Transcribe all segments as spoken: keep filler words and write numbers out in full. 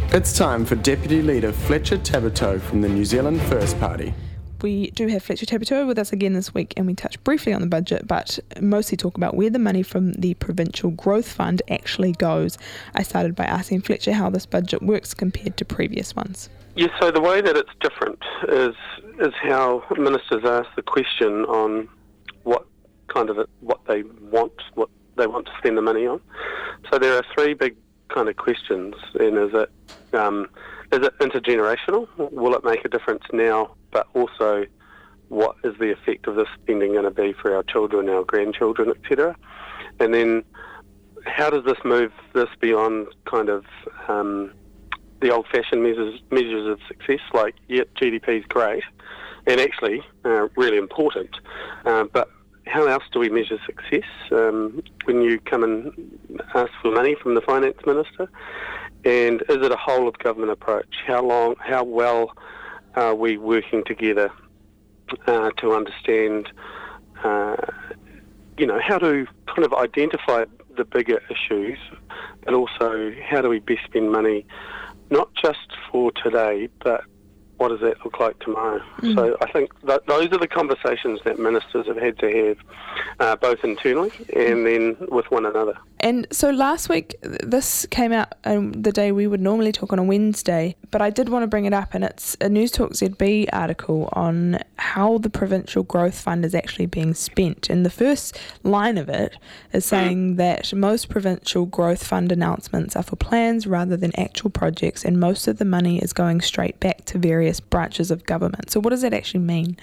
It's time for Deputy Leader Fletcher Tabuteau from the New Zealand First Party. We do have Fletcher Tabuteau with us again this week, and we touch briefly on the budget, but mostly talk about where the money from the Provincial Growth Fund actually goes. I started by asking Fletcher how this budget works compared to previous ones. Yes, so the way that it's different is is how ministers ask the question on what kind of it, what they want, what they want to spend the money on. So there are three big kind of questions, and is it um, is it intergenerational? Will it make a difference now? But also, what is the effect of this spending going to be for our children, our grandchildren, et cetera? And then, how does this move this beyond kind of um, the old-fashioned measures measures of success? Like, yep, G D P is great, and actually uh, really important, uh, but how else do we measure success um, when you come and ask for money from the finance minister? And is it a whole of government approach? How long, how well are we working together uh, to understand, uh, you know, how to kind of identify the bigger issues, but also how do we best spend money, not just for today, but what does that look like tomorrow? Mm. So I think that those are the conversations that ministers have had to have, uh, both internally and then with one another. And so last week, this came out um, the day we would normally talk on a Wednesday, but I did want to bring it up, and it's a News Talk Z B article on how the Provincial Growth Fund is actually being spent. And the first line of it is saying mm. that most Provincial Growth Fund announcements are for plans rather than actual projects, and most of the money is going straight back to various branches of government. So what does that actually mean?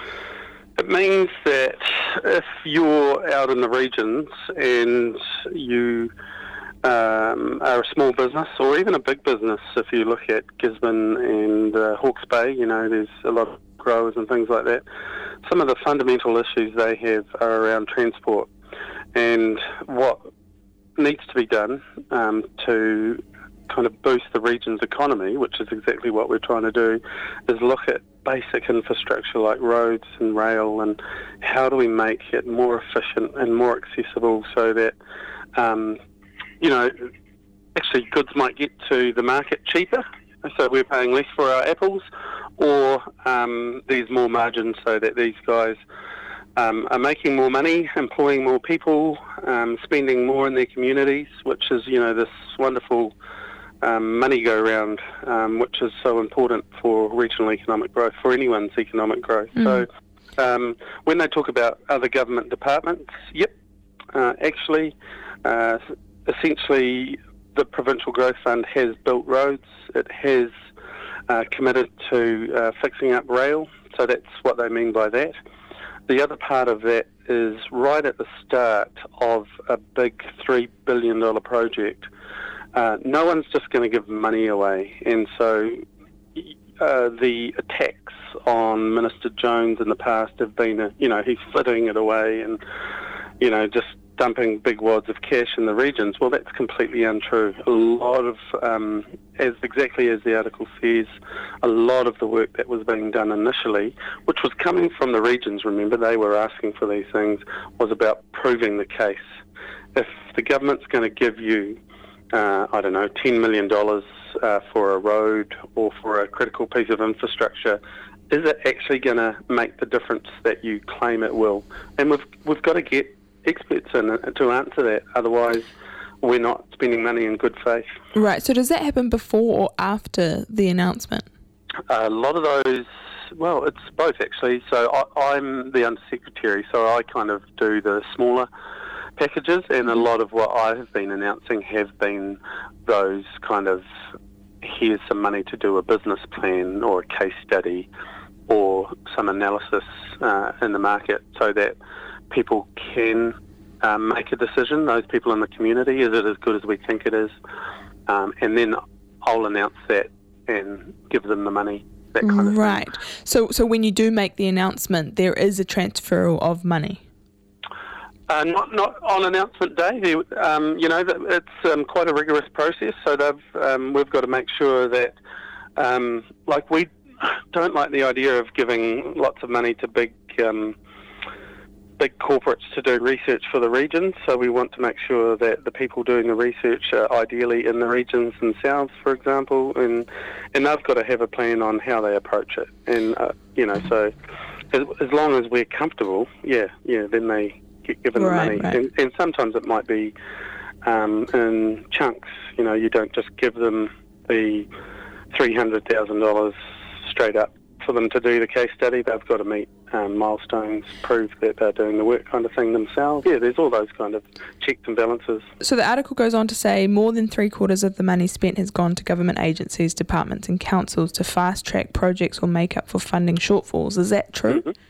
It means that if you're out in the regions and you um, are a small business or even a big business, if you look at Gisborne and uh, Hawke's Bay, you know, there's a lot of growers and things like that. Some of the fundamental issues they have are around transport. And what needs to be done um, to kind of boost the region's economy, which is exactly what we're trying to do, is look at basic infrastructure like roads and rail, and how do we make it more efficient and more accessible so that, um, you know, actually goods might get to the market cheaper, so we're paying less for our apples, or um, there's more margin so that these guys um, are making more money, employing more people, um, spending more in their communities, which is, you know, this wonderful Um, money go round, um, which is so important for regional economic growth, for anyone's economic growth. Mm. So um, when they talk about other government departments, yep, uh, actually, uh, essentially the Provincial Growth Fund has built roads, it has uh, committed to uh, fixing up rail, so that's what they mean by that. The other part of that is right at the start of a big three billion dollars project. Uh, no one's just going to give money away, and so uh, the attacks on Minister Jones in the past have been, uh, you know, he's fiddling it away and, you know, just dumping big wads of cash in the regions. Well, that's completely untrue. A lot of, um, as exactly as the article says, a lot of the work that was being done initially, which was coming from the regions, remember, they were asking for these things, was about proving the case. If the government's going to give you Uh, I don't know, ten million dollars uh, for a road or for a critical piece of infrastructure, is it actually going to make the difference that you claim it will? And we've we've got to get experts in it to answer that, otherwise we're not spending money in good faith. Right, so does that happen before or after the announcement? A lot of those, well, it's both actually. So I, I'm the Undersecretary, so I kind of do the smaller packages, and a lot of what I have been announcing have been those kind of, here's some money to do a business plan or a case study or some analysis uh, in the market so that people can um, make a decision, those people in the community, is it as good as we think it is? Um, and then I'll announce that and give them the money, that kind of right. thing. Right. So, so when you do make the announcement, there is a transfer of money? Uh, not not on announcement day. Um, you know, it's um, quite a rigorous process. So they've um, we've got to make sure that, um, like, we don't like the idea of giving lots of money to big um, big corporates to do research for the regions, so we want to make sure that the people doing the research are ideally in the regions themselves, for example, and and they've got to have a plan on how they approach it. And, uh, you know, so as, as long as we're comfortable, yeah, yeah, then they get given Right, the money. right. And, and sometimes it might be um, in chunks. You know, you don't just give them the three hundred thousand dollars straight up for them to do the case study. They've got to meet um, milestones, prove that they're doing the work kind of thing themselves. Yeah, there's all those kind of checks and balances. So the article goes on to say more than three quarters of the money spent has gone to government agencies, departments and councils to fast-track projects or make up for funding shortfalls. Is that true? Mm-hmm.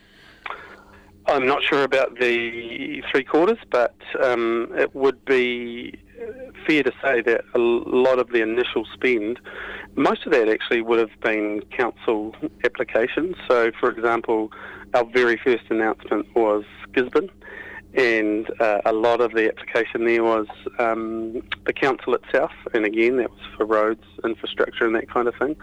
I'm not sure about the three quarters, but um, it would be fair to say that a lot of the initial spend, most of that actually would have been council applications. So, for example, our very first announcement was Gisborne, and uh, a lot of the application there was um, the council itself, and again, that was for roads, infrastructure and that kind of thing.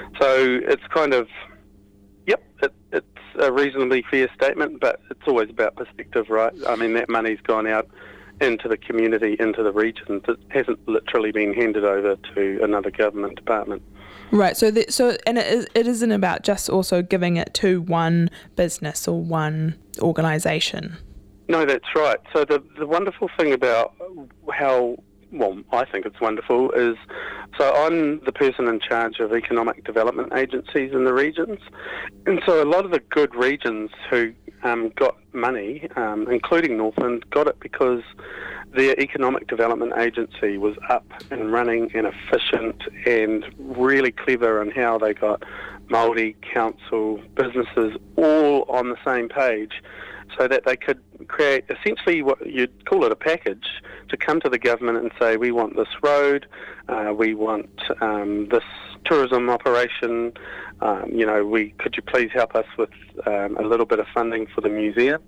So it's kind of, yep, it, it's a reasonably fair statement, but it's always about perspective, right? I mean, that money's gone out into the community, into the regions. It hasn't literally been handed over to another government department. Right, so the, so and it, is, it isn't about just also giving it to one business or one organisation. No, that's right. So the the wonderful thing about how, well, I think it's wonderful, is so I'm the person in charge of economic development agencies in the regions, and so a lot of the good regions who um, got money, um, including Northland, got it because their economic development agency was up and running and efficient and really clever in how they got Māori, council, businesses all on the same page, so that they could create essentially what you'd call it a package to come to the government and say, we want this road, uh, we want um, this tourism operation, um, you know, we could you please help us with um, a little bit of funding for the museum?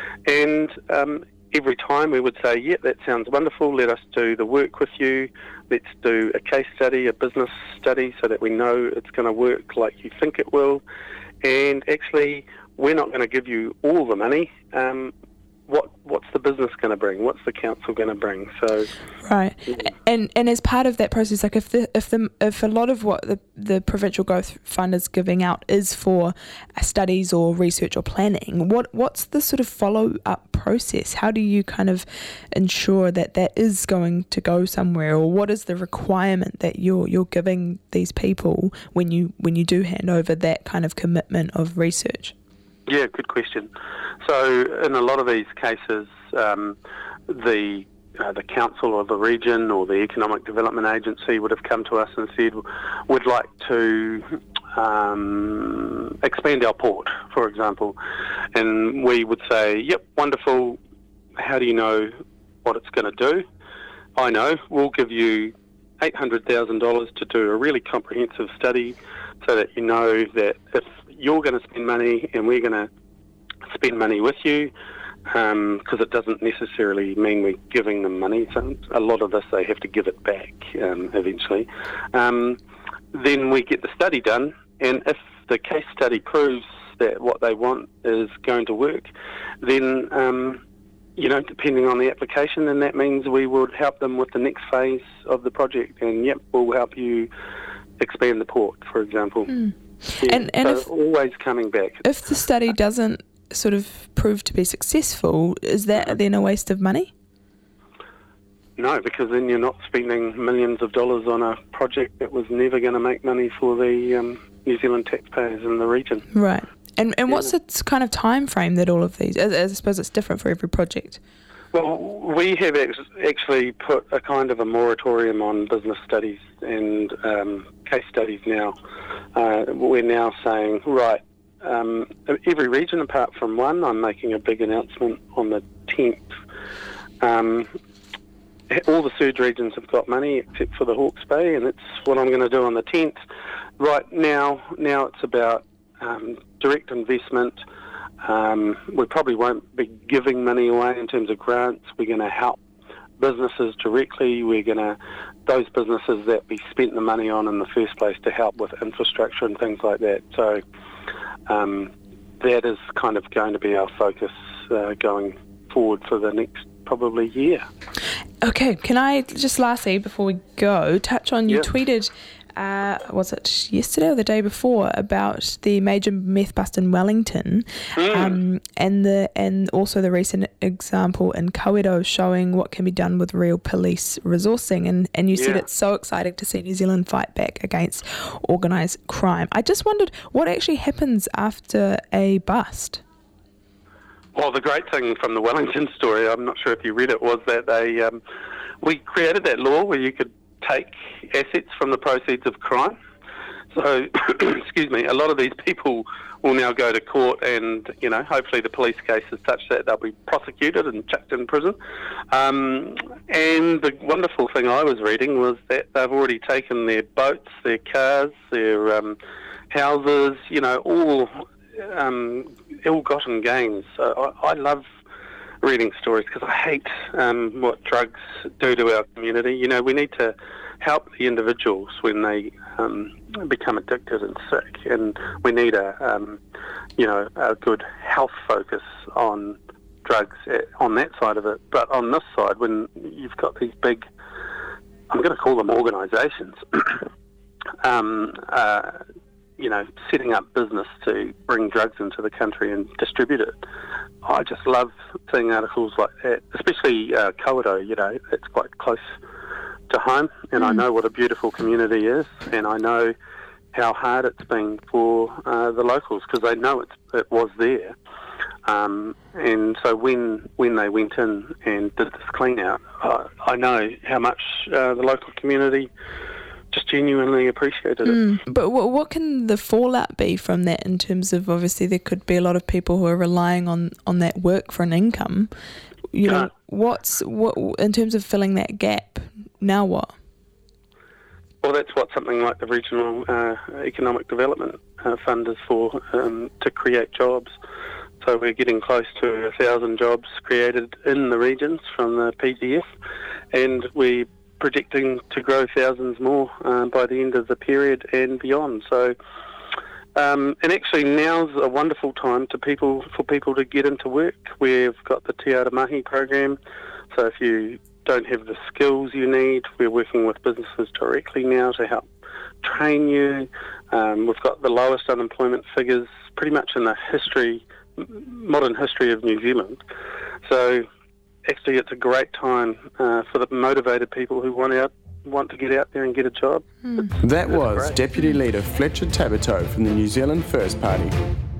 And um, every time we would say, yeah, that sounds wonderful, let us do the work with you, let's do a case study, a business study, so that we know it's going to work like you think it will. And actually, we're not going to give you all the money. Um, what what's the business going to bring? What's the council going to bring? So, right, yeah. and and as part of that process, like if the if the if a lot of what the the Provincial Growth Fund is giving out is for studies or research or planning, what what's the sort of follow up process? How do you kind of ensure that that is going to go somewhere, or what is the requirement that you're you're giving these people when you when you do hand over that kind of commitment of research? Yeah, good question. So in a lot of these cases, um, the uh, the council or the region or the economic development agency would have come to us and said, we'd like to um, expand our port, for example. And we would say, yep, wonderful. How do you know what it's going to do? I know. We'll give you eight hundred thousand dollars to do a really comprehensive study so that you know that if you're going to spend money and we're going to spend money with you, because um, it doesn't necessarily mean we're giving them money. So a lot of this, they have to give it back um, eventually. Um, then we get the study done, and if the case study proves that what they want is going to work, then, um, you know, depending on the application, then that means we would help them with the next phase of the project. And, yep, we'll help you expand the port, for example. Mm. Yeah, and and so if, always coming back. If the study doesn't sort of prove to be successful, is that then a waste of money? No, because then you're not spending millions of dollars on a project that was never going to make money for the um, New Zealand taxpayers in the region. Right. And and Yeah. what's the kind of time frame that all of these, as, as I suppose it's different for every project? Well, we have ex- actually put a kind of a moratorium on business studies and um, case studies now. Uh, we're now saying, right, um, every region apart from one, I'm making a big announcement on the tenth. Um, all the surge regions have got money except for the Hawke's Bay, and that's what I'm going to do on the tenth. Right now, now it's about um, direct investment. Um, we probably won't be giving money away in terms of grants. We're going to help businesses directly. We're going to, those businesses that we spent the money on in the first place to help with infrastructure and things like that. So um, that is kind of going to be our focus uh, going forward for the next probably year. Okay, can I just lastly, before we go, touch on, you yeah. tweeted, uh, was it yesterday or the day before, about the major meth bust in Wellington, mm. um, and the and also the recent example in Kawerau showing what can be done with real police resourcing, and, and you said yeah. it's so exciting to see New Zealand fight back against organised crime. I just wondered what actually happens after a bust. Well, the great thing from the Wellington story, I'm not sure if you read it, was that they um, we created that law where you could take assets from the proceeds of crime. So, excuse me, a lot of these people will now go to court and, you know, hopefully the police case is such that they'll be prosecuted and chucked in prison. Um, and the wonderful thing I was reading was that they've already taken their boats, their cars, their um, houses, you know, all... Um, ill-gotten gains. So I, I love reading stories because I hate um, what drugs do to our community. You know, we need to help the individuals when they um, become addicted and sick, and we need a, um, you know, a good health focus on drugs on that side of it. But on this side, when you've got these big, I'm going to call them organisations, um, uh, you know, setting up business to bring drugs into the country and distribute it. I just love seeing articles like that, especially uh, Kawerau, you know, it's quite close to home, and mm. I know what a beautiful community is, and I know how hard it's been for uh, the locals, because they know it's, it was there. Um, and so when when they went in and did this clean out, uh, I know how much uh, the local community just genuinely appreciated it. Mm. But what, what can the fallout be from that, in terms of, obviously there could be a lot of people who are relying on, on that work for an income. You know, what's what in terms of filling that gap, now what? Well, that's what something like the Regional uh, Economic Development uh, Fund is for, um, to create jobs. So we're getting close to a thousand jobs created in the regions from the P D F, and we projecting to grow thousands more uh, by the end of the period and beyond. So, um, and actually now's a wonderful time to people for people to get into work. We've got the Te Ara Mahi program, so if you don't have the skills you need, we're working with businesses directly now to help train you. Um, we've got the lowest unemployment figures pretty much in the history, modern history of New Zealand. So actually, it's a great time uh, for the motivated people who want out, want to get out there and get a job. Mm. That was great. Deputy Leader Fletcher Tabuto from the New Zealand First Party.